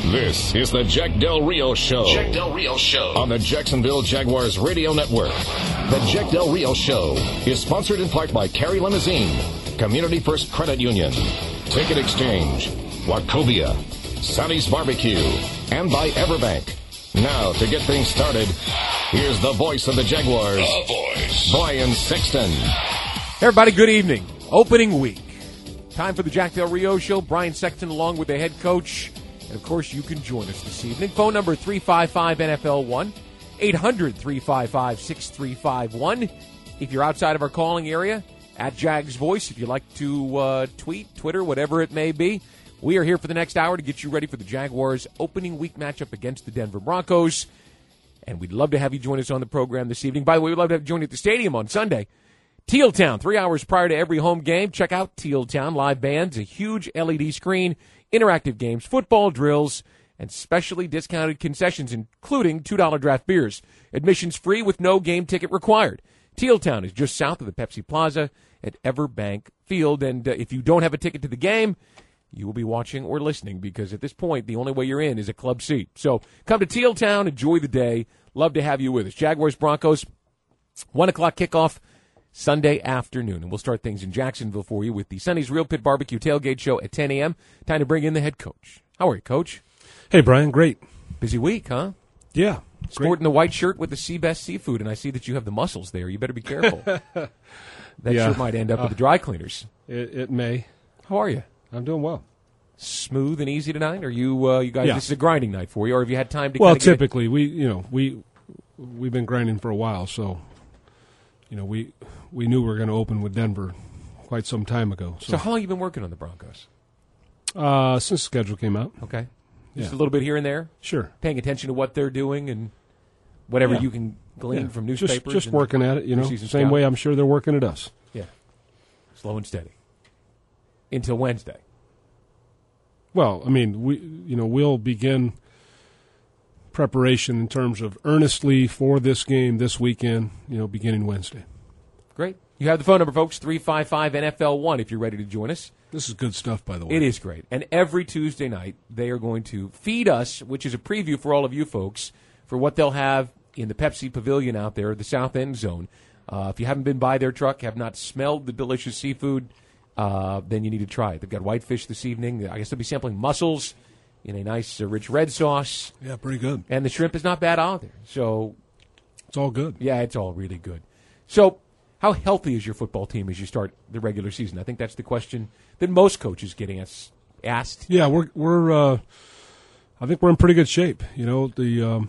This is the Jack Del Rio Show. Jack Del Rio Show. On the Jacksonville Jaguars Radio Network. The Jack Del Rio Show is sponsored in part by Carey Limousine, Community First Credit Union, Ticket Exchange, Wachovia, Sally's Barbecue, and by Everbank. Now, to get things started, here's the voice of the Jaguars, Brian Sexton. Hey everybody, good evening. Opening week. Time for the Jack Del Rio Show. Brian Sexton along with the head coach. And, of course, you can join us this evening. Phone number 355-NFL-1, 800-355-6351. If you're outside of our calling area, at Jags Voice, if you like to tweet, Twitter, whatever it may be. We are here for the next hour to get you ready for the Jaguars' opening week matchup against the Denver Broncos. And we'd love to have you join us on the program this evening. By the way, we'd love to have you join at the stadium on Sunday. Teal Town, 3 hours prior to every home game. Check out Teal Town, live bands, a huge LED screen, interactive games, football drills, and specially discounted concessions, including $2 draft beers. Admissions free with no game ticket required. Teal Town is just south of the Pepsi Plaza at Everbank Field. And if you don't have a ticket to the game, you will be watching or listening because at this point, the only way you're in is a club seat. So come to Teal Town, enjoy the day. Love to have you with us. Jaguars Broncos, 1 o'clock kickoff Sunday afternoon. And we'll start things in Jacksonville for you with the Sonny's Real Pit Barbecue Tailgate Show at 10 a.m. Time to bring in the head coach. How are you, Coach? Hey, Brian. Great. Busy week, huh? Yeah. Sporting the white shirt with the Seabest Seafood, and I see that you have the muscles there. You better be careful. That shirt might end up with the dry cleaners. It may. How are you? I'm doing well. Smooth and easy tonight? Are you guys? Yeah. This is a grinding night for you, or have you had time to? Well, typically we've been grinding for a while, so we knew we were going to open with Denver quite some time ago. So how long have you been working on the Broncos? Since the schedule came out. Okay. Just a little bit here and there? Sure. Paying attention to what they're doing and whatever you can glean from newspapers? Just working at it, same way I'm sure they're working at us. Yeah. Slow and steady. Until Wednesday. Well, I mean, we'll begin preparation in terms of earnestly for this game this weekend, beginning Wednesday. Great. You have the phone number, folks, 355-NFL-1 if you're ready to join us. This is good stuff, by the way. It is great. And every Tuesday night, they are going to feed us, which is a preview for all of you folks, for what they'll have in the Pepsi Pavilion out there, the South End Zone. If you haven't been by their truck, have not smelled the delicious seafood, then you need to try it. They've got whitefish this evening. I guess they'll be sampling mussels in a nice, rich red sauce. Yeah, pretty good. And the shrimp is not bad either. So it's all good. Yeah, it's all really good. So how healthy is your football team as you start the regular season? I think that's the question that most coaches getting asked. Yeah, we're I think we're in pretty good shape. The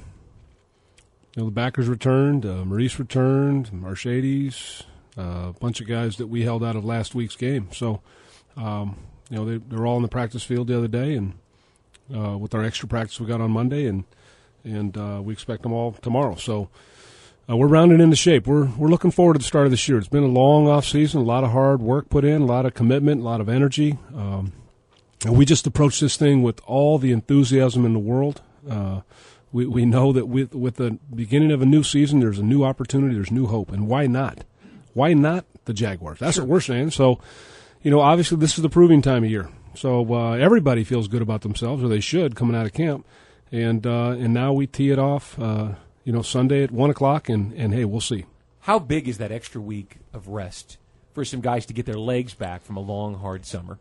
backers returned, Maurice returned, Marchades, a bunch of guys that we held out of last week's game. So, they're all in the practice field the other day, and with our extra practice we got on Monday, and we expect them all tomorrow. So. We're rounding into shape. We're looking forward to the start of this year. It's been a long off season, a lot of hard work put in, a lot of commitment, a lot of energy. And we just approach this thing with all the enthusiasm in the world. We know that with the beginning of a new season, there's a new opportunity, there's new hope. And why not? Why not the Jaguars? That's what we're saying. So, obviously this is the proving time of year. So everybody feels good about themselves, or they should, coming out of camp. And now we tee it off Sunday at 1 o'clock, and hey, we'll see. How big is that extra week of rest for some guys to get their legs back from a long, hot summer,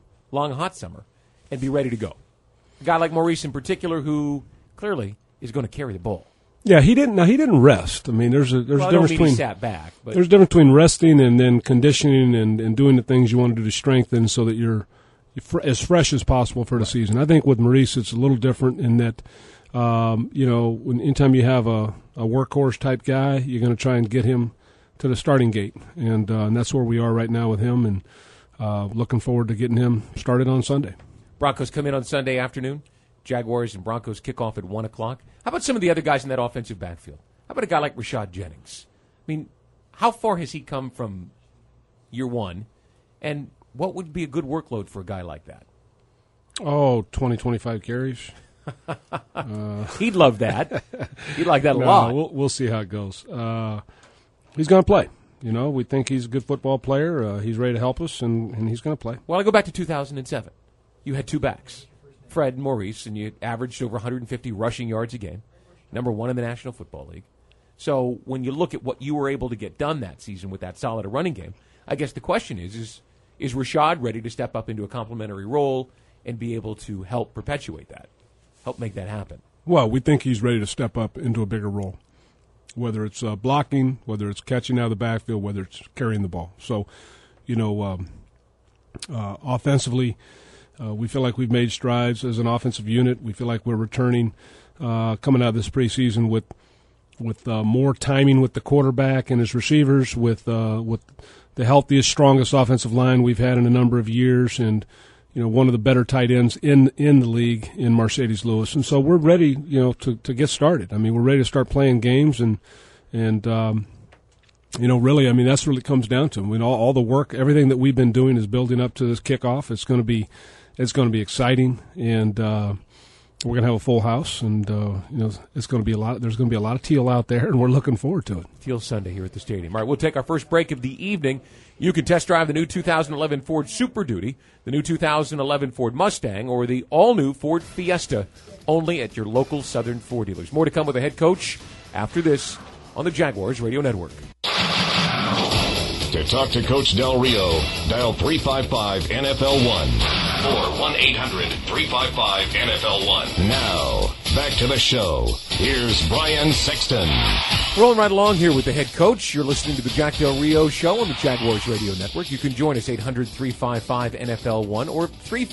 and be ready to go? A guy like Maurice in particular, who clearly is going to carry the ball. Yeah, he didn't rest. I mean, there's a difference between he sat back. But there's a difference between resting and then conditioning and doing the things you want to do to strengthen so that you're as fresh as possible for the season. I think with Maurice, it's a little different in that. Anytime you have a workhorse type guy, you're going to try and get him to the starting gate, and that's where we are right now with him, and looking forward to getting him started on Sunday. Broncos come in on Sunday afternoon. Jaguars and Broncos kick off at 1 o'clock. How about some of the other guys in that offensive backfield? How about a guy like Rashad Jennings? I mean, how far has he come from year one, and what would be a good workload for a guy like that? 25 carries. He'd love that. He'd like that a lot. We'll see how it goes. He's going to play. We think he's a good football player. He's ready to help us, and he's going to play. Well, I go back to 2007. You had two backs. Fred and Maurice, and you averaged over 150 rushing yards a game, number one in the National Football League. So when you look at what you were able to get done that season with that solid a running game, I guess the question is Rashad ready to step up into a complementary role and be able to help perpetuate that, help make that happen? Well, we think he's ready to step up into a bigger role, whether it's blocking, whether it's catching out of the backfield, whether it's carrying the ball. So, offensively, we feel like we've made strides as an offensive unit. We feel like we're returning, coming out of this preseason with more timing with the quarterback and his receivers, with the healthiest, strongest offensive line we've had in a number of years, and one of the better tight ends in the league in Mercedes Lewis. And so we're ready, to get started. I mean, we're ready to start playing games, and really, I mean, that's what it comes down to. I mean, all the work, everything that we've been doing is building up to this kickoff. It's going to be exciting, and we're going to have a full house, and it's going to be a lot. There's going to be a lot of teal out there, and we're looking forward to it. Teal Sunday here at the stadium. All right, we'll take our first break of the evening. You can test drive the new 2011 Ford Super Duty, the new 2011 Ford Mustang, or the all-new Ford Fiesta, only at your local Southern Ford dealers. More to come with the head coach after this on the Jaguars Radio Network. To talk to Coach Del Rio, dial 355-NFL-1 or 1-800-355-NFL-1. Now, back to the show. Here's Brian Sexton. Rolling right along here with the head coach. You're listening to the Jack Del Rio Show on the Jaguars Radio Network. You can join us 800-355-NFL-1 or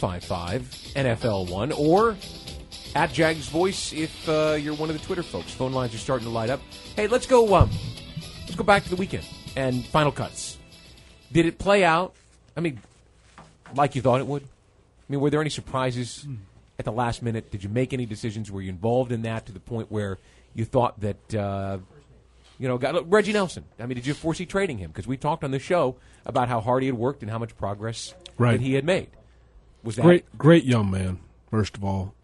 355-NFL-1 or at Jags Voice if you're one of the Twitter folks. Phone lines are starting to light up. Hey, let's go back to the weekend and final cuts. Did it play out, I mean, like you thought it would? I mean, were there any surprises at the last minute? Did you make any decisions? Were you involved in that to the point where you thought that, Reggie Nelson, I mean, did you foresee trading him? Because we talked on the show about how hard he had worked and how much progress that he had made. Was that great young man, first of all.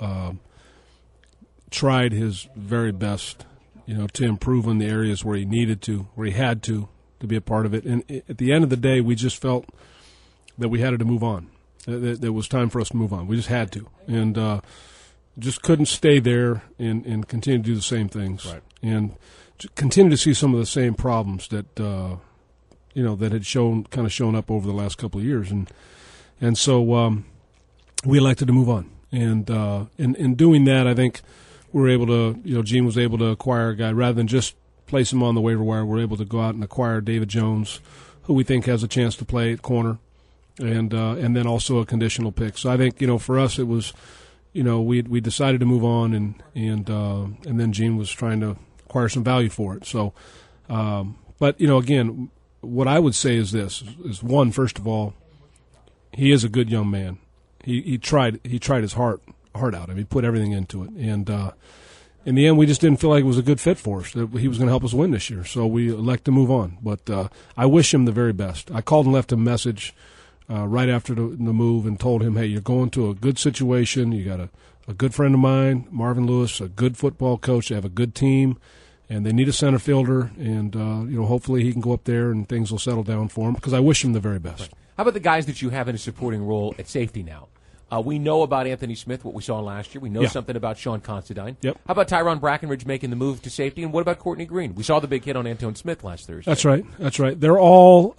Tried his very best, to improve in the areas where he needed to, where he had to be a part of it. And at the end of the day, we just felt that we had to move on. That it was time for us to move on. We just had to. And just couldn't stay there and continue to do the same things. Right. And continue to see some of the same problems that, that had shown up over the last couple of years. And so we elected to move on. And in doing that, I think we were able to, Gene was able to acquire a guy rather than just place him on the waiver wire. We're able to go out and acquire David Jones, who we think has a chance to play at corner, and then also a conditional pick. So I think for us it was, we decided to move on, and then Gene was trying to acquire some value for it. So, but again, what I would say is this: is one, first of all, he is a good young man. He tried his heart out. I mean, he put everything into it, and in the end, we just didn't feel like it was a good fit for us, that he was going to help us win this year. So we elect to move on. But I wish him the very best. I called and left him a message right after the move and told him, hey, you're going to a good situation. You got a good friend of mine, Marvin Lewis, a good football coach. They have a good team, and they need a center fielder. And, hopefully he can go up there and things will settle down for him, because I wish him the very best. Right. How about the guys that you have in a supporting role at safety now? We know about Anthony Smith, what we saw last year. We know something about Sean Considine. Yep. How about Tyron Brackenridge making the move to safety? And what about Courtney Green? We saw the big hit on Antone Smith last Thursday. That's right. They're all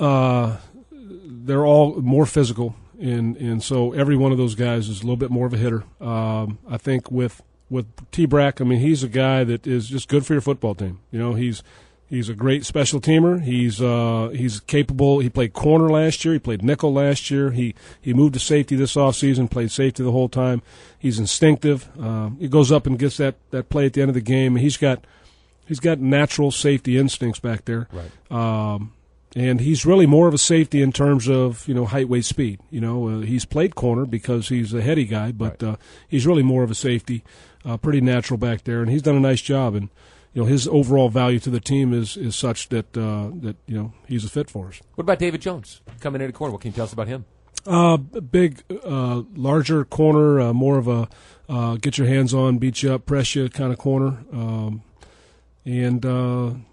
more physical, and so every one of those guys is a little bit more of a hitter. I think with T-Brack, I mean, he's a guy that is just good for your football team. He's a great special teamer. He's capable. He played corner last year. He played nickel last year. He moved to safety this offseason, played safety the whole time. He's instinctive. He goes up and gets that play at the end of the game. He's got natural safety instincts back there. Right. And he's really more of a safety in terms of height, weight, speed. He's played corner because he's a heady guy, but he's really more of a safety, pretty natural back there, and he's done a nice job. And his overall value to the team is such that he's a fit for us. What about David Jones coming into corner? What can you tell us about him? Big, larger corner, more of a get your hands on, beat you up, press you kind of corner. And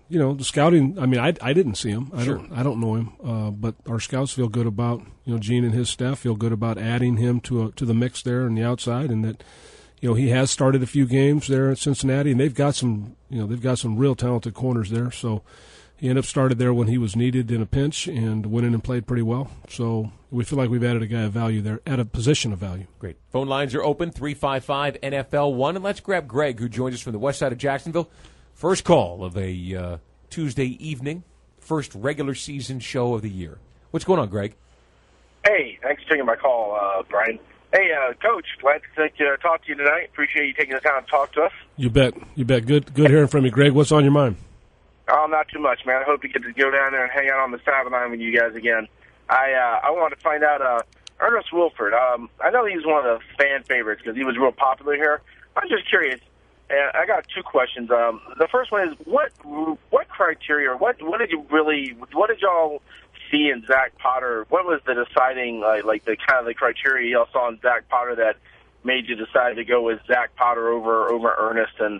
the scouting. I mean, I didn't see him. I Sure. don't know him. But our scouts feel good about Gene and his staff feel good about adding him to the mix there on the outside, and that he has started a few games there at Cincinnati, and they've got some real talented corners there. So he ended up started there when he was needed in a pinch and went in and played pretty well. So we feel like we've added a guy of value there at a position of value. Great. Phone lines are open, 355-NFL-1. And let's grab Greg, who joins us from the west side of Jacksonville. First call of a Tuesday evening, first regular season show of the year. What's going on, Greg? Hey, thanks for taking my call, Brian. Hey, Coach, glad to talk to you tonight. Appreciate you taking the time to talk to us. You bet. Good hearing from you, Greg. What's on your mind? Oh, not too much, man. I hope to get to go down there and hang out on the sideline with you guys again. I wanted to find out, Ernest Wilford. I know he's one of the fan favorites because he was real popular here. I'm just curious. I got two questions. The first one is what criteria, what did y'all see in Zach Potter? What was the deciding, like the kind of the criteria y'all saw in Zach Potter that made you decide to go with Zach Potter over Ernest? And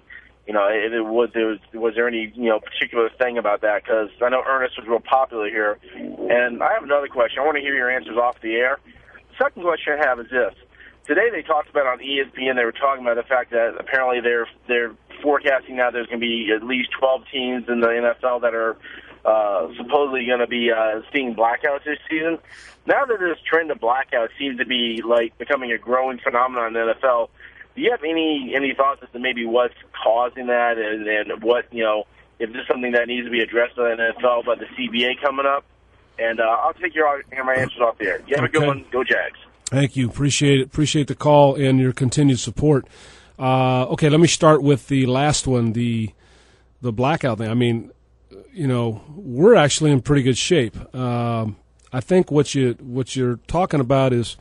was there any particular thing about that? Because I know Ernest was real popular here. And I have another question. I want to hear your answers off the air. The second question I have is this. Today they talked about on ESPN, they were talking about the fact that apparently they're forecasting now there's going to be at least 12 teams in the NFL that are supposedly going to be seeing blackouts this season. Now that this trend of blackouts seems to be like becoming a growing phenomenon in the NFL, do you have any thoughts as to maybe what's causing that and what, if this is something that needs to be addressed in the NFL by the CBA coming up? And I'll take my answers off the air. You have a good one. Go Jags. Thank you. Appreciate it. Appreciate the call and your continued support. Okay, let me start with the last one, the blackout thing. I mean, we're actually in pretty good shape. I think what you're talking about is,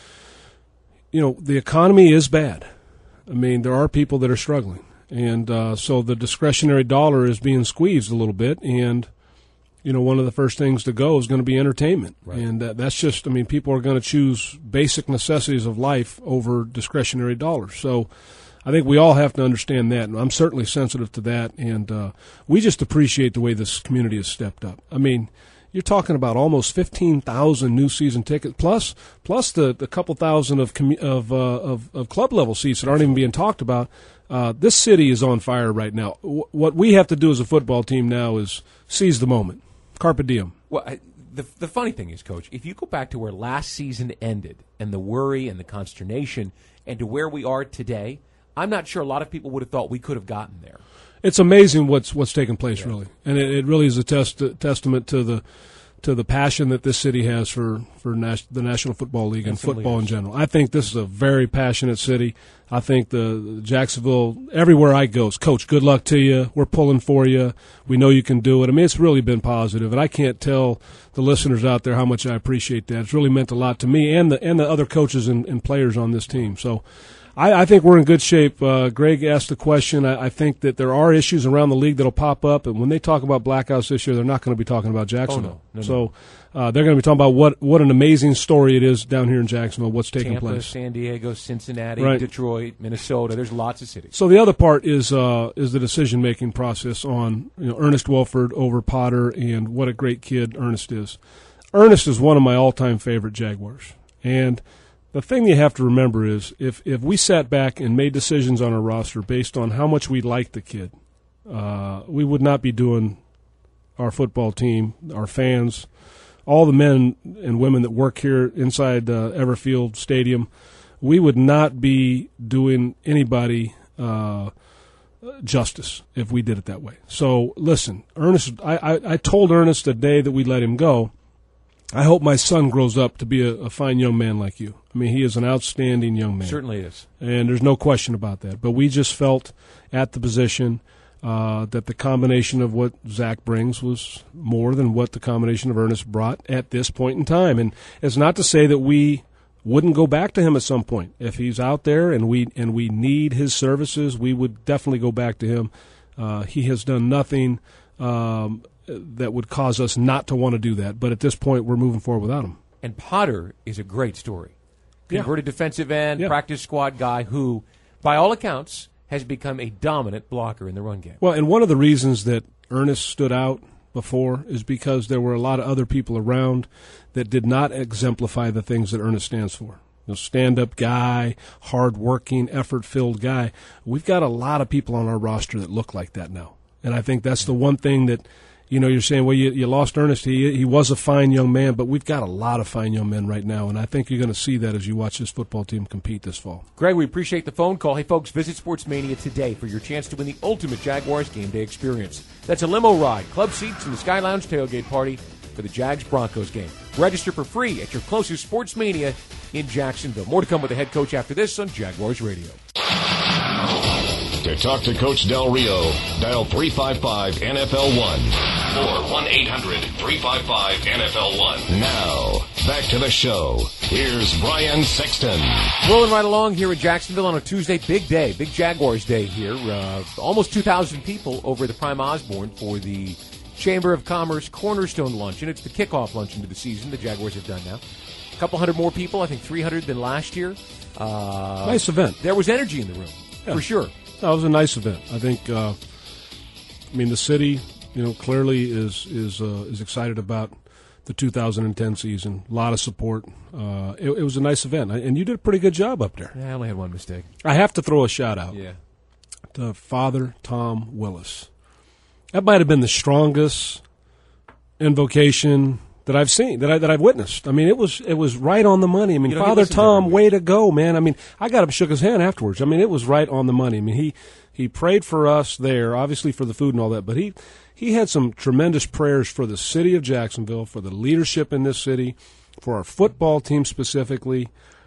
the economy is bad. I mean, there are people that are struggling, and so the discretionary dollar is being squeezed a little bit, and one of the first things to go is going to be entertainment. Right. And that's just, people are going to choose basic necessities of life over discretionary dollars. So I think we all have to understand that, and I'm certainly sensitive to that, and we just appreciate the way this community has stepped up. You're talking about almost 15,000 new season tickets, plus the couple thousand of club level seats that aren't even being talked about. This city is on fire right now. What we have to do as a football team now is seize the moment. Carpe diem. Well, the funny thing is, Coach, if you go back to where last season ended and the worry and the consternation and to where we are today, I'm not sure a lot of people would have thought we could have gotten there. It's amazing what's taken place, really, and it really is a testament to the passion that this city has for the National Football League and football in general. I think this is a very passionate city. I think the Jacksonville, everywhere I go, Coach, good luck to you. We're pulling for you. We know you can do it. It's really been positive, and I can't tell the listeners out there how much I appreciate that. It's really meant a lot to me and the other coaches and players on this team. So I think we're in good shape. Greg asked the question. I think that there are issues around the league that will pop up, and when they talk about blackouts this year, they're not going to be talking about Jacksonville. No. So they're going to be talking about what an amazing story it is down here in Jacksonville, what's taking Tampa, place. San Diego, Cincinnati, right. Detroit, Minnesota. There's lots of cities. So the other part is the decision-making process on Ernest Wilford over Potter, and what a great kid Ernest is. Ernest is one of my all-time favorite Jaguars, and the thing you have to remember is if we sat back and made decisions on our roster based on how much we liked the kid, we would not be doing our football team, our fans, all the men and women that work here inside Everfield Stadium. We would not be doing anybody justice if we did it that way. So listen, Ernest, I told Ernest the day that we let him go, I hope my son grows up to be a fine young man like you. He is an outstanding young man. Certainly is. And there's no question about that. But we just felt at the position that the combination of what Zach brings was more than what the combination of Ernest brought at this point in time. And it's not to say that we wouldn't go back to him at some point. If he's out there and we need his services, we would definitely go back to him. He has done nothing that would cause us not to want to do that. But at this point, we're moving forward without him. And Potter is a great story. Converted defensive end, practice squad guy who, by all accounts, has become a dominant blocker in the run game. Well, and one of the reasons that Ernest stood out before is because there were a lot of other people around that did not exemplify the things that Ernest stands for. Stand-up guy, hard-working, effort-filled guy. We've got a lot of people on our roster that look like that now. And I think that's the one thing that, you're saying, well, you lost Ernest. He was a fine young man, but we've got a lot of fine young men right now, and I think you're going to see that as you watch this football team compete this fall. Greg, we appreciate the phone call. Hey, folks, visit Sportsmania today for your chance to win the ultimate Jaguars game day experience. That's a limo ride, club seats, and the Sky Lounge tailgate party for the Jags-Broncos game. Register for free at your closest Sportsmania in Jacksonville. More to come with the head coach after this on Jaguars Radio. To talk to Coach Del Rio, dial 355-NFL-1 or 1-800-355-NFL-1. Now, back to the show. Here's Brian Sexton. Rolling right along here in Jacksonville on a Tuesday. Big day, big Jaguars day here. Almost 2,000 people over at the Prime Osborne for the Chamber of Commerce Cornerstone Luncheon. It's the kickoff luncheon to the season the Jaguars have done now. A couple hundred more people, I think 300 than last year. Nice event. There was energy in the room, for sure. That was a nice event. I think, the city, clearly is excited about the 2010 season. A lot of support. It was a nice event, and you did a pretty good job up there. Yeah, I only had one mistake. I have to throw a shout out to Father Tom Willis. That might have been the strongest invocation that I've seen, that I've witnessed. It was right on the money. Father Tom, way to go, man. I got up and shook his hand afterwards. It was right on the money. He prayed for us there, obviously for the food and all that, but he had some tremendous prayers for the city of Jacksonville, for the leadership in this city, for our football team specifically.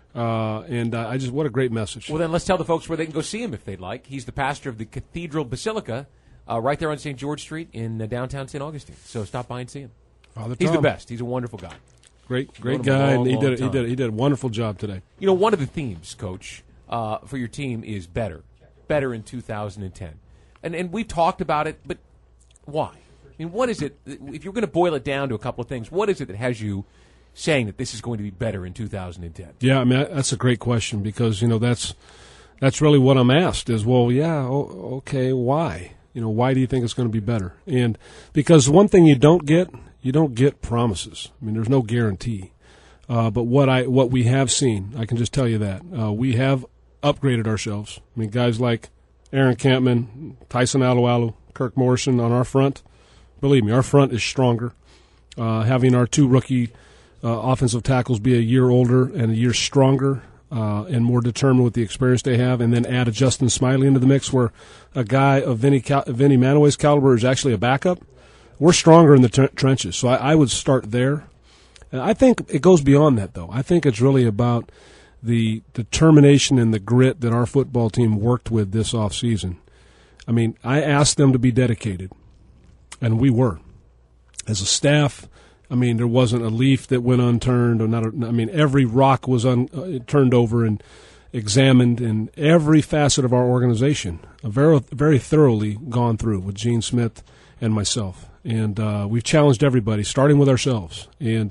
What a great message. Well, then let's tell the folks where they can go see him if they'd like. He's the pastor of the Cathedral Basilica, right there on St. George Street in downtown St. Augustine. So stop by and see him. Father He's Tom. the best. He's a wonderful guy. Great guy, and he did a wonderful job today. One of the themes, Coach, for your team is better in 2010, and we've talked about it, but why? What is it? If you're going to boil it down to a couple of things, what is it that has you saying that this is going to be better in 2010? Yeah, that's a great question because that's really what I'm asked is, well, yeah, okay, why? Why do you think it's going to be better? And because one thing you don't get promises. There's no guarantee. But what we have seen, I can just tell you that we have upgraded ourselves. Guys like Aaron Campman, Tyson Alualu, Kirk Morrison on our front. Believe me, our front is stronger. Having our two rookie offensive tackles be a year older and a year stronger and more determined with the experience they have, and then add a Justin Smiley into the mix where a guy of Vinny Manaway's caliber is actually a backup. We're stronger in the trenches, so I would start there. And I think it goes beyond that, though. I think it's really about the determination and the grit that our football team worked with this offseason. I asked them to be dedicated, and we were. As a staff, there wasn't a leaf that went unturned. Every rock was turned over and examined, and every facet of our organization very, very thoroughly gone through with Gene Smith and myself. And we've challenged everybody, starting with ourselves. And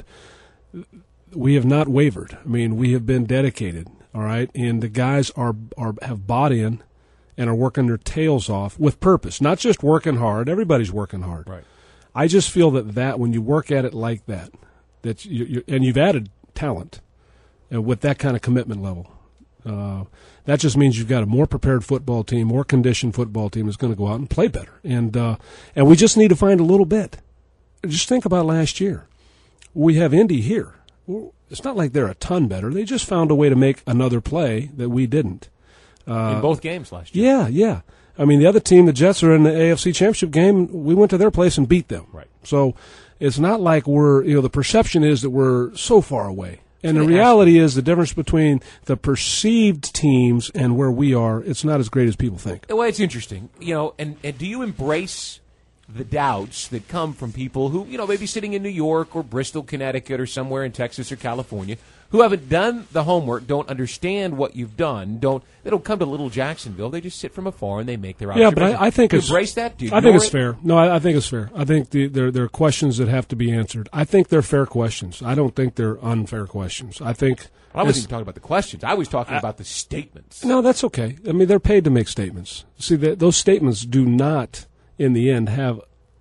we have not wavered. We have been dedicated, all right? And the guys have bought in and are working their tails off with purpose, not just working hard. Everybody's working hard. Right. I just feel that when you work at it like that and you've added talent with that kind of commitment level, that just means you've got a more prepared football team, more conditioned football team that's going to go out and play better. And we just need to find a little bit. Just think about last year. We have Indy here. It's not like they're a ton better. They just found a way to make another play that we didn't. In both games last year. Yeah. The other team, the Jets, are in the AFC Championship game. We went to their place and beat them. Right. So it's not like the perception is that we're so far away. And the reality is the difference between the perceived teams and where we are, it's not as great as people think. Well, it's interesting, and do you embrace the doubts that come from people who, maybe sitting in New York or Bristol, Connecticut, or somewhere in Texas or California, who haven't done the homework, don't understand what you've done, they don't come to little Jacksonville, they just sit from afar and they make their observations. Yeah, but I think it's... embrace that? Do you I think it's fair. No, I think it's fair. I think there are questions that have to be answered. I think they're fair questions. I don't think they're unfair questions. I think... I wasn't even talking about the questions. I was talking about the statements. No, that's okay. They're paid to make statements. See, those statements do not, in the end, have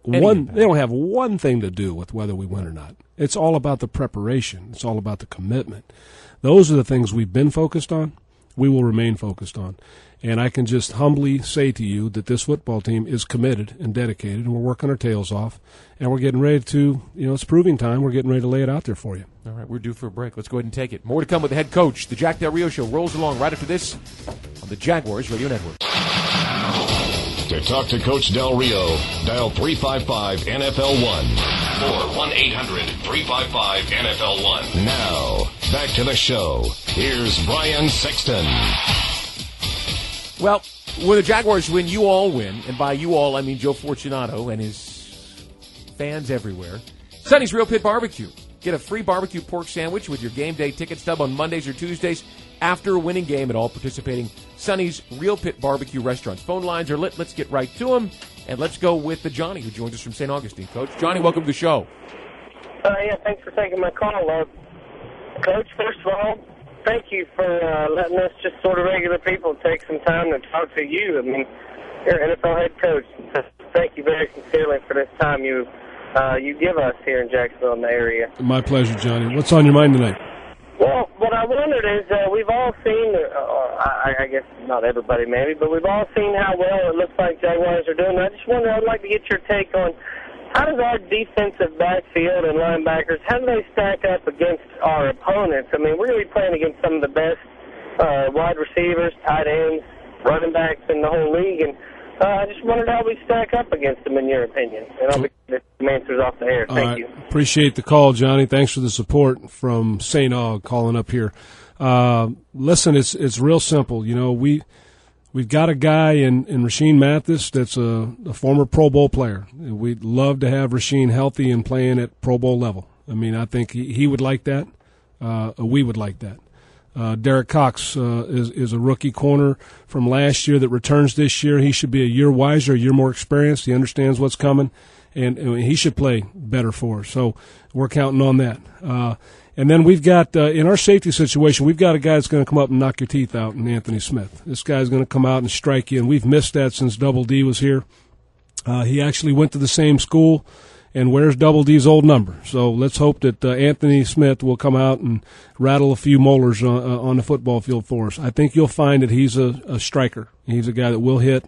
They don't have one thing to do with whether we win or not. It's all about the preparation. It's all about the commitment. Those are the things we've been focused on. We will remain focused on. And I can just humbly say to you that this football team is committed and dedicated, and we're working our tails off, and we're getting ready to, it's proving time. We're getting ready to lay it out there for you. All right, we're due for a break. Let's go ahead and take it. More to come with the head coach. The Jack Del Rio Show rolls along right after this on the Jaguars Radio Network. To talk to Coach Del Rio, dial 355-NFL-1 or 1-800-355-NFL-1. Now, back to the show. Here's Brian Sexton. Well, when the Jaguars win, you all win. And by you all, I mean Joe Fortunato and his fans everywhere. Sonny's Real Pit Barbecue. Get a free barbecue pork sandwich with your game day ticket stub on Mondays or Tuesdays after a winning game at all participating Sonny's Real Pit Barbecue restaurants. Phone lines are lit. Let's get right to them. And let's go with the Johnny, who joins us from St. Augustine. Coach, Johnny, welcome to the show. Yeah, thanks for taking my call. Coach, first of all, thank you for letting us just sort of regular people take some time to talk to you. I mean, you're an NFL head coach. Thank you very sincerely for this time you give us here in Jacksonville and the area. My pleasure, Johnny. What's on your mind tonight? Well, what I wondered is we've all seen, I guess not everybody maybe, but we've all seen how well it looks like Jaguars are doing. I just wonder, I'd like to get your take on how does our defensive backfield and linebackers, how do they stack up against our opponents? I mean, we're going to be playing against some of the best wide receivers, tight ends, running backs in the whole league, and I just wondered how we stack up against them in your opinion. And I'll be getting some answers off the air. Thank you. Appreciate the call, Johnny. Thanks for the support from St. Aug calling up here. Listen, it's real simple. We've got a guy in Rashean Mathis that's a former Pro Bowl player. We'd love to have Rashean healthy and playing at Pro Bowl level. I mean, I think he would like that. We would like that. Derek Cox is a rookie corner from last year that returns this year. He should be a year wiser, a year more experienced. He understands what's coming, and he should play better for us. So we're counting on that. And then we've got, in our safety situation, we've got a guy that's going to come up and knock your teeth out in Anthony Smith. This guy's going to come out and strike you, and we've missed that since Double D was here. He actually went to the same school and wears Double D's old number. So let's hope that Anthony Smith will come out and rattle a few molars on the football field for us. I think you'll find that he's a striker. He's a guy that will hit,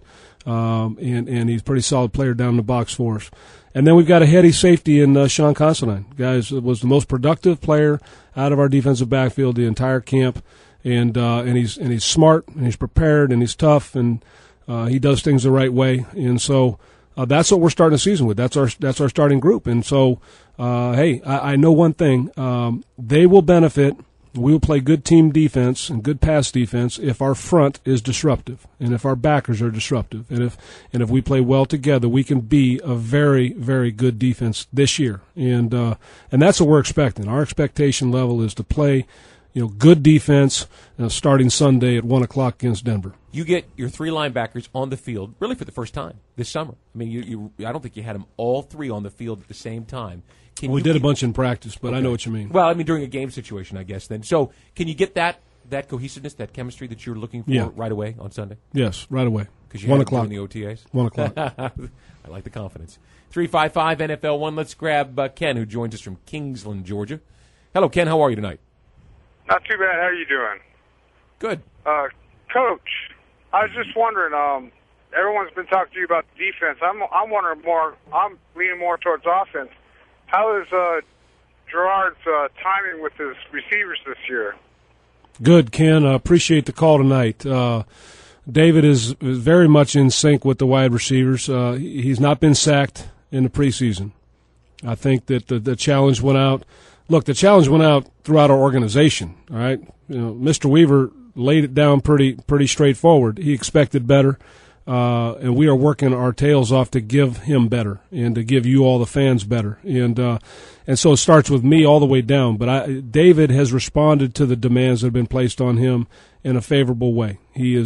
and he's a pretty solid player down in the box for us. And then we've got a heady safety in Sean Considine. Guys, was the most productive player out of our defensive backfield the entire camp, and he's smart and he's prepared and he's tough and he does things the right way. And so that's what we're starting the season with. That's our starting group. And so, hey, I know one thing: they will benefit. We will play good team defense and good pass defense if our front is disruptive and if our backers are disruptive and if we play well together, we can be a very, very good defense this year. And that's what we're expecting. Our expectation level is to play, good defense starting Sunday at 1:00 against Denver. You get your three linebackers on the field really for the first time this summer. I mean, I don't think you had them all three on the field at the same time. We did a bunch in practice, but okay. I know what you mean. Well, I mean, during a game situation, I guess, then. So can you get that cohesiveness, that chemistry that you're looking for right away on Sunday? Yes, right away. Because you 1:00 in the OTAs? 1:00. I like the confidence. 355 NFL1. Let's grab Ken, who joins us from Kingsland, Georgia. Hello, Ken. How are you tonight? Not too bad. How are you doing? Good. Coach, I was just wondering, everyone's been talking to you about the defense. I'm wondering more, I'm leaning more towards offense. How is Gerard's timing with his receivers this year? Good, Ken. I appreciate the call tonight. David is very much in sync with the wide receivers. He's not been sacked in the preseason. I think that the challenge went out. Look, the challenge went out throughout our organization. All right, Mr. Weaver laid it down pretty straightforward. He expected better. And we are working our tails off to give him better and to give you all the fans better. And so it starts with me all the way down. But David has responded to the demands that have been placed on him in a favorable way.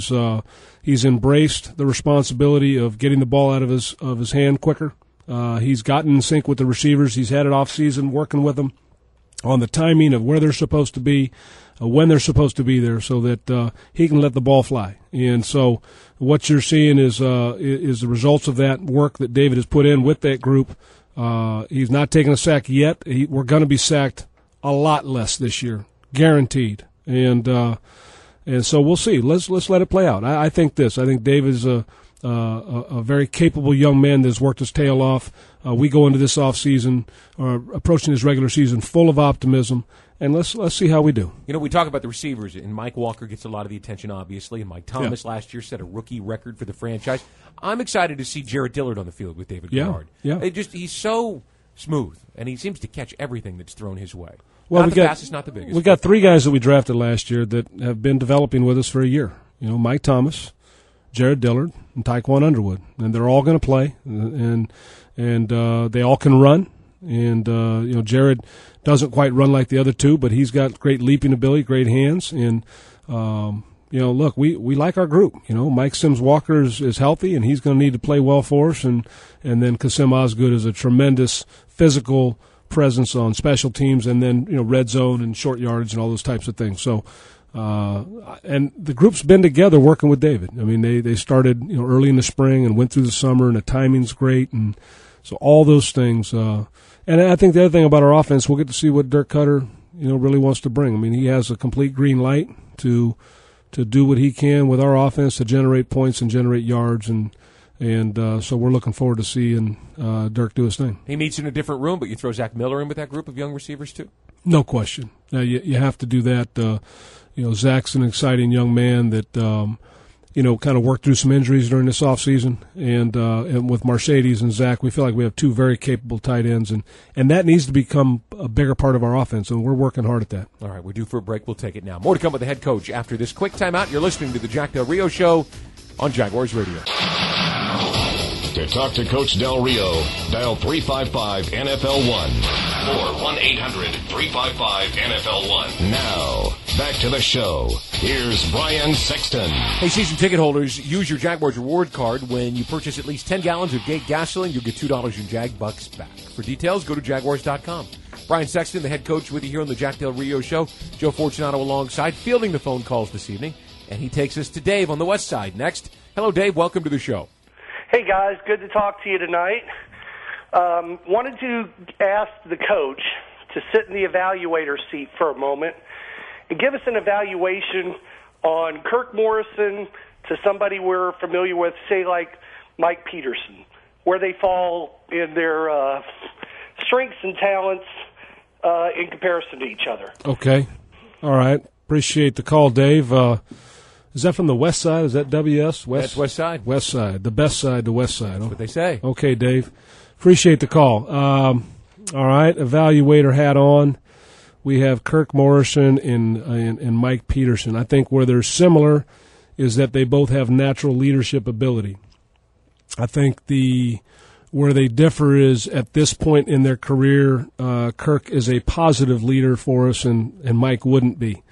He's embraced the responsibility of getting the ball out of his hand quicker. He's gotten in sync with the receivers. He's had an off season working with them. on the timing of where they're supposed to be, when they're supposed to be there, so that he can let the ball fly. And so what you're seeing is the results of that work that David has put in with that group. He's not taking a sack yet. We're going to be sacked a lot less this year, guaranteed. And so we'll see. Let's let it play out. I think Dave is a very capable young man that's worked his tail off. We go into this off season, approaching this regular season, full of optimism. And let's see how we do. You know, we talk about the receivers, and Mike Walker gets a lot of the attention, obviously, and Mike Thomas last year set a rookie record for the franchise. I'm excited to see Jared Dillard on the field with David Garrard. Yeah. He's so smooth, and he seems to catch everything that's thrown his way. Well, not the fastest, not the biggest. We got 3 guys that we drafted last year that have been developing with us for a year. You know, Mike Thomas, Jared Dillard, and Tyquan Underwood, and they're all going to play, and they all can run. And Jared doesn't quite run like the other two, but he's got great leaping ability, great hands, and look, we like our group. You know, Mike Sims Walker is healthy, and he's going to need to play well for us, and then Kasim Osgood is a tremendous physical presence on special teams, and then red zone and short yardage and all those types of things. So. And the group's been together working with David. I mean, they started early in the spring and went through the summer, and the timing's great, and so all those things. And I think the other thing about our offense, we'll get to see what Dirk Cutter really wants to bring. I mean, he has a complete green light to do what he can with our offense to generate points and generate yards, and so we're looking forward to seeing Dirk do his thing. He meets in a different room, but you throw Zach Miller in with that group of young receivers too? No question. You have to do that. Zach's an exciting young man that, kind of worked through some injuries during this offseason. And with Mercedes and Zach, we feel like we have 2 very capable tight ends. And that needs to become a bigger part of our offense, and we're working hard at that. All right, we're due for a break. We'll take it now. More to come with the head coach after this quick timeout. You're listening to the Jack Del Rio Show on Jaguars Radio. To talk to Coach Del Rio, dial 355-NFL-1 or 1-800-355-NFL-1. Now, back to the show. Here's Brian Sexton. Hey, season ticket holders, use your Jaguars reward card. When you purchase at least 10 gallons of Gate gasoline, you'll get $2 in Jag Bucks back. For details, go to Jaguars.com. Brian Sexton, the head coach, with you here on the Jack Del Rio Show. Joe Fortunato alongside, fielding the phone calls this evening. And he takes us to Dave on the west side next. Hello, Dave. Welcome to the show. Hey, guys. Good to talk to you tonight. Wanted to ask the coach to sit in the evaluator seat for a moment and give us an evaluation on Kirk Morrison to somebody we're familiar with, say like Mike Peterson, where they fall in their strengths and talents in comparison to each other. Okay. All right. Appreciate the call, Dave. Is that from the west side? Is that WS? That's west side. West side. The best side, the west side. That's what they say. Okay, Dave. Appreciate the call. All right. Evaluator hat on. We have Kirk Morrison and Mike Peterson. I think where they're similar is that they both have natural leadership ability. I think where they differ is at this point in their career, Kirk is a positive leader for us, and Mike wouldn't be.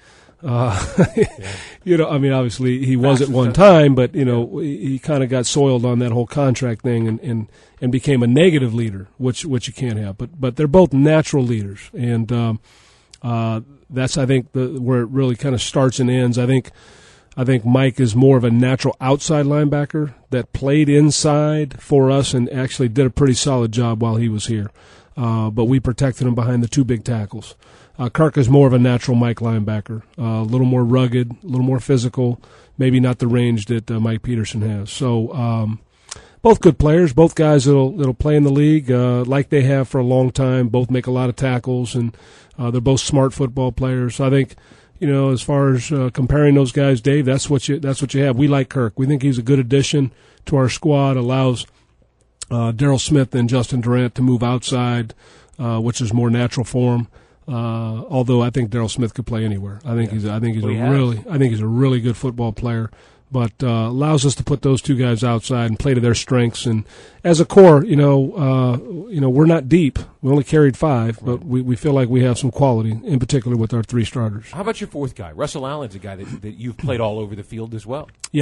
Obviously he was at one time, but he kind of got soiled on that whole contract thing and became a negative leader, which you can't have. But they're both natural leaders, and that's I think where it really kind of starts and ends. I think Mike is more of a natural outside linebacker that played inside for us and actually did a pretty solid job while he was here. But we protected him behind the 2 big tackles. Kirk is more of a natural Mike linebacker, a little more rugged, a little more physical, maybe not the range that Mike Peterson has. So both good players, both guys that'll play in the league like they have for a long time. Both make a lot of tackles, and they're both smart football players. So I think, as far as comparing those guys, Dave, that's what you have. We like Kirk. We think he's a good addition to our squad. Allows Darryl Smith and Justin Durant to move outside, which is more natural for him. Although I think Darryl Smith could play anywhere. I think he's a really good football player, but allows us to put those 2 guys outside and play to their strengths. And as a core, we're not deep. We only carried 5, but we feel like we have some quality, in particular with our 3 starters. How about your 4th guy? Russell Allen's a guy that you've played all over the field as well. Yeah.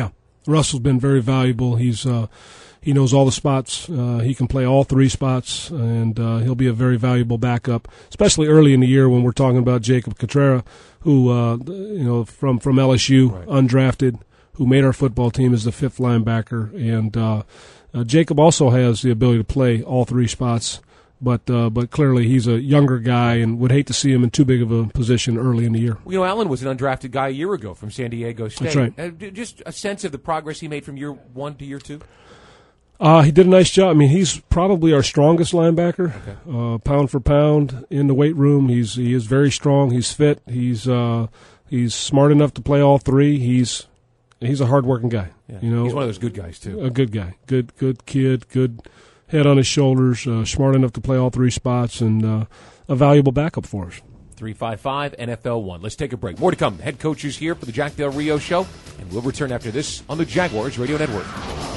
Russell's been very valuable. He knows all the spots. He can play all three spots, and he'll be a very valuable backup, especially early in the year when we're talking about Jacob Cotrera, who from LSU, right, undrafted, who made our football team as the fifth linebacker. And Jacob also has the ability to play all three spots, but clearly he's a younger guy and would hate to see him in too big of a position early in the year. Well, Allen was an undrafted guy a year ago from San Diego State. That's right. Just a sense of the progress he made from year one to year two? He did a nice job. I mean, he's probably our strongest linebacker, okay, pound for pound in the weight room. He is very strong. He's fit. He's smart enough to play all three. He's a hardworking guy. Yeah. He's one of those good guys too. A good guy, good kid, good head on his shoulders, smart enough to play all three spots, and a valuable backup for us. 355-NFL-1. Let's take a break. More to come. Head coaches here for the Jack Del Rio Show, and we'll return after this on the Jaguars Radio Network.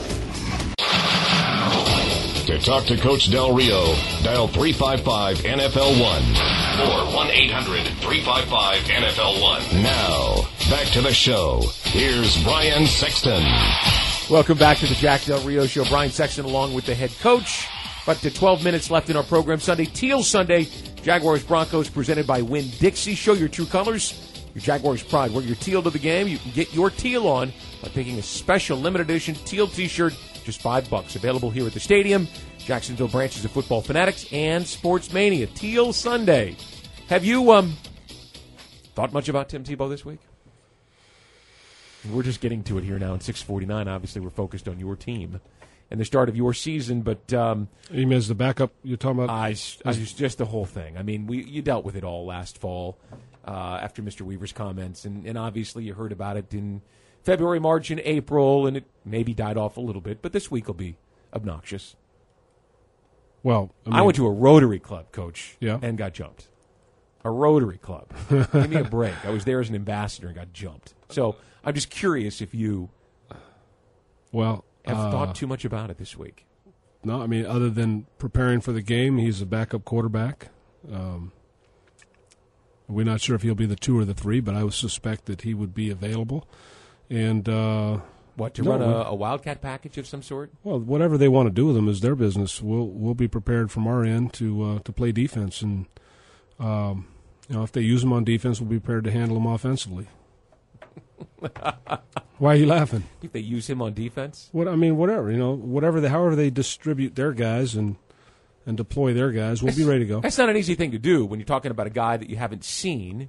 To talk to Coach Del Rio, dial 355-NFL-1 or 1-800-355-NFL-1. Now, back to the show. Here's Brian Sexton. Welcome back to the Jack Del Rio Show. Brian Sexton along with the head coach. But 12 minutes left in our program. Sunday, Teal Sunday, Jaguars Broncos presented by Winn-Dixie. Show your true colors, your Jaguars pride. Wear your teal to the game. You can get your teal on by picking a special limited edition teal t-shirt, just $5. Available here at the stadium, Jacksonville branches of Football Fanatics and Sports Mania. Teal Sunday. Have you thought much about Tim Tebow this week? We're just getting to it here now in 6:49. Obviously, we're focused on your team and the start of your season, but you mean as the backup you're talking about? I just the whole thing. I mean, you dealt with it all last fall after Mr. Weaver's comments, and obviously you heard about it in February, March, and April, and it maybe died off a little bit, but this week will be obnoxious. Well, I went to a Rotary Club, Coach, yeah, and got jumped. A Rotary Club. Give me a break. I was there as an ambassador and got jumped. So I'm just curious if you have thought too much about it this week. No, I mean, other than preparing for the game, he's a backup quarterback. We're not sure if he'll be the 2 or the 3, but I would suspect that he would be available. And run a Wildcat package of some sort? Well, whatever they want to do with him is their business. We'll be prepared from our end to play defense, and if they use him on defense, we'll be prepared to handle him offensively. Why are you laughing? If they use him on defense? Whatever. However they distribute their guys and deploy their guys, we'll be ready to go. That's not an easy thing to do when you're talking about a guy that you haven't seen,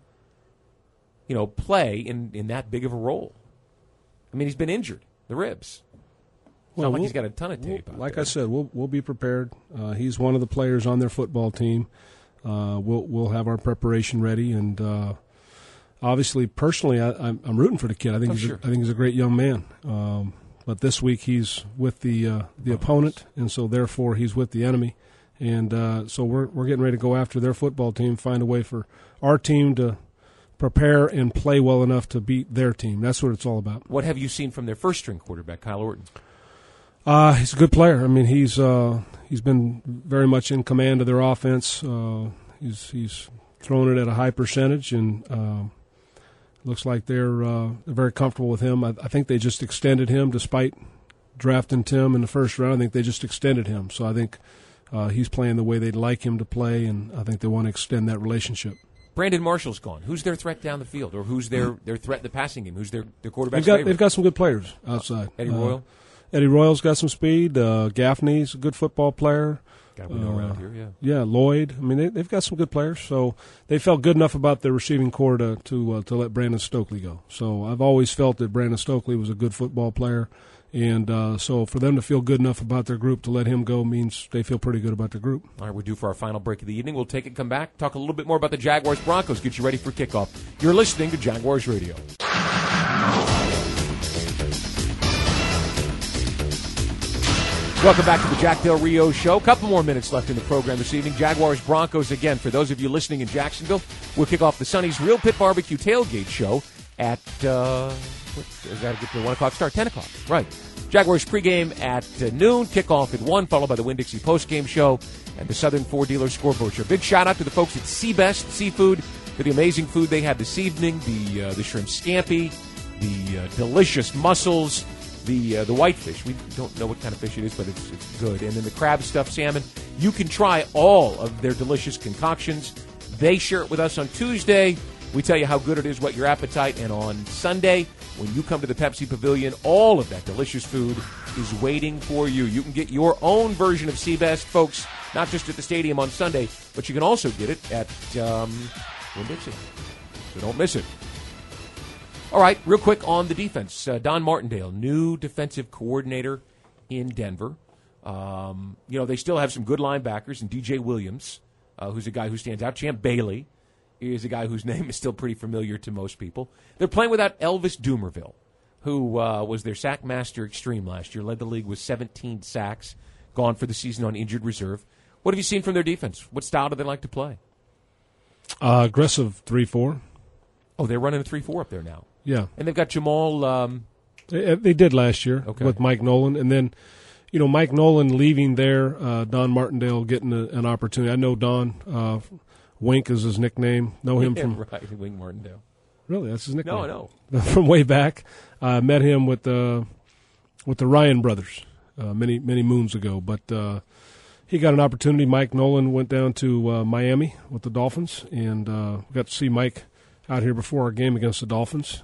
play in that big of a role. I mean, he's been injured, the ribs. It's not like he's got a ton of tape out Like there. I said, we'll be prepared. He's one of the players on their football team. We'll have our preparation ready, and obviously, personally, I'm rooting for the kid. I think he's a great young man. But this week he's with the opponent, and so therefore he's with the enemy. And so we're getting ready to go after their football team, find a way for our team to prepare and play well enough to beat their team. That's what it's all about. What have you seen from their first-string quarterback, Kyle Orton? He's a good player. I mean, he's been very much in command of their offense. He's thrown it at a high percentage, and looks like they're very comfortable with him. I think they just extended him, despite drafting Tim in the first round. I think they just extended him. So I think he's playing the way they'd like him to play, and I think they want to extend that relationship. Brandon Marshall's gone. Who's their threat down the field, or who's their threat in the passing game? Who's their quarterback's favorite? They've got some good players outside. Eddie Royal? Eddie Royal's got some speed. Gaffney's a good football player. Got to know around here, yeah. Yeah, Lloyd. I mean, they've got some good players. So they felt good enough about their receiving core to let Brandon Stokely go. So I've always felt that Brandon Stokely was a good football player. And so for them to feel good enough about their group to let him go means they feel pretty good about their group. All right, we're due for our final break of the evening. We'll take it, come back, talk a little bit more about the Jaguars-Broncos, get you ready for kickoff. You're listening to Jaguars Radio. Welcome back to the Jack Del Rio Show. A couple more minutes left in the program this evening. Jaguars-Broncos again. For those of you listening in Jacksonville, we'll kick off the Sonny's Real Pit Barbecue Tailgate Show at, is that a good 1 o'clock start? 10 o'clock, right. Jaguars pregame at noon, kickoff at 1, followed by the Winn-Dixie postgame show and the Southern Ford Dealer Scoreboard Show. Big shout out to the folks at Seabest Seafood for the amazing food they had this evening, the shrimp scampi, the delicious mussels, The whitefish, we don't know what kind of fish it is, but it's good. And then the crab stuffed salmon. You can try all of their delicious concoctions. They share it with us on Tuesday. We tell you how good it is, whet your appetite. And on Sunday, when you come to the Pepsi Pavilion, all of that delicious food is waiting for you. You can get your own version of Seabest, folks, not just at the stadium on Sunday, but you can also get it at Winn-Dixie. So don't miss it. All right, real quick on the defense. Don Martindale, new defensive coordinator in Denver. They still have some good linebackers, and DJ Williams, who's a guy who stands out. Champ Bailey is a guy whose name is still pretty familiar to most people. They're playing without Elvis Dumervil, who was their sack master extreme last year, led the league with 17 sacks, gone for the season on injured reserve. What have you seen from their defense? What style do they like to play? Aggressive 3-4. Oh, they're running a 3-4 up there now. Yeah. And they've got Jamal. They did last year with Mike Nolan. And then, Mike Nolan leaving there, Don Martindale getting an opportunity. I know Don. Wink is his nickname. Know him from. Right, Wink Martindale. Really? That's his nickname? No. From way back. Met him with the Ryan brothers many moons ago. But he got an opportunity. Mike Nolan went down to Miami with the Dolphins, and got to see Mike out here before our game against the Dolphins.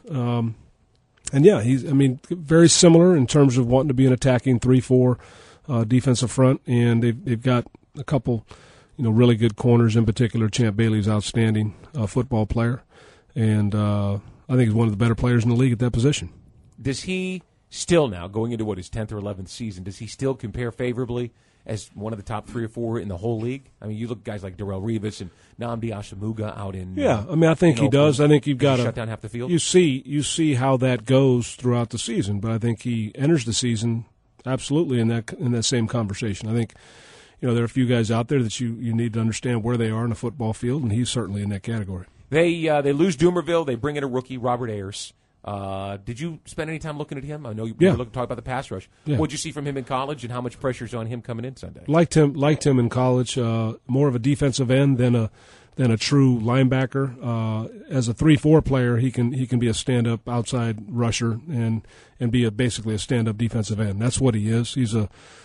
He's very similar in terms of wanting to be an attacking 3-4 defensive front, and they've got a couple, really good corners. In particular, Champ Bailey's outstanding football player, and I think he's one of the better players in the league at that position. Does he still now, going into his 10th or 11th season, does he still compare favorably as one of the top 3 or 4 in the whole league? I mean, you look at guys like Darrelle Revis and Nnamdi Asomugha out in. Yeah, I think he does. I think you've got to shut down half the field. You see how that goes throughout the season, but I think he enters the season absolutely in that same conversation. I think there are a few guys out there that you need to understand where they are in the football field, and he's certainly in that category. They lose Dumervil. They bring in a rookie, Robert Ayers. Did you spend any time looking at him? I know you were looking to talk about the pass rush. Yeah. What did you see from him in college, and how much pressure is on him coming in Sunday? Liked him in college. More of a defensive end than a true linebacker. As a 3-4 player, he can be a stand-up outside rusher and be basically a stand-up defensive end. That's what he is. He's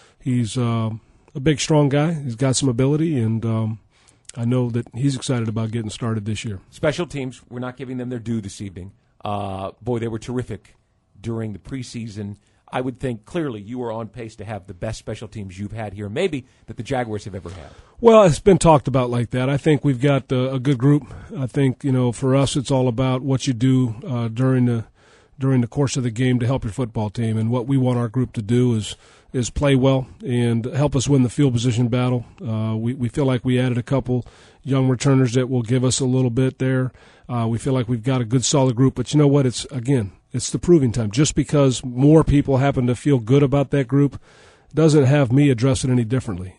a big, strong guy. He's got some ability, and I know that he's excited about getting started this year. Special teams, we're not giving them their due this evening. They were terrific during the preseason. I would think clearly you are on pace to have the best special teams you've had here, maybe that the Jaguars have ever had. Well, it's been talked about like that. I think we've got a good group. I think for us it's all about what you do during the course of the game to help your football team, and what we want our group to do is play well and help us win the field position battle. We feel like we added a couple young returners that will give us a little bit there. We feel like we've got a good, solid group. But you know what? It's the proving time. Just because more people happen to feel good about that group doesn't have me address it any differently.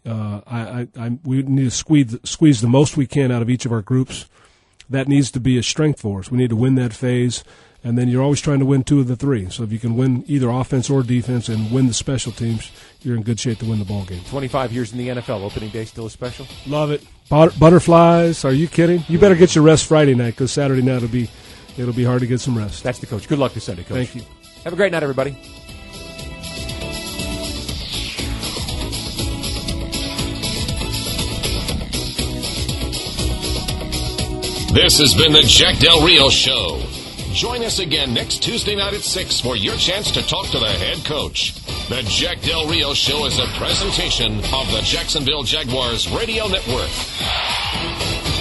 We need to squeeze the most we can out of each of our groups. That needs to be a strength for us. We need to win that phase. And then you're always trying to win 2 of the 3. So if you can win either offense or defense and win the special teams, you're in good shape to win the ball game. 25 years in the NFL. Opening day still a special? Love it. Butterflies. Are you kidding? You better get your rest Friday night, because Saturday night it'll be hard to get some rest. That's the coach. Good luck this Sunday, Coach. Thank you. Have a great night, everybody. This has been the Jack Del Rio Show. Join us again next Tuesday night at 6 for your chance to talk to the head coach. The Jack Del Rio Show is a presentation of the Jacksonville Jaguars Radio Network.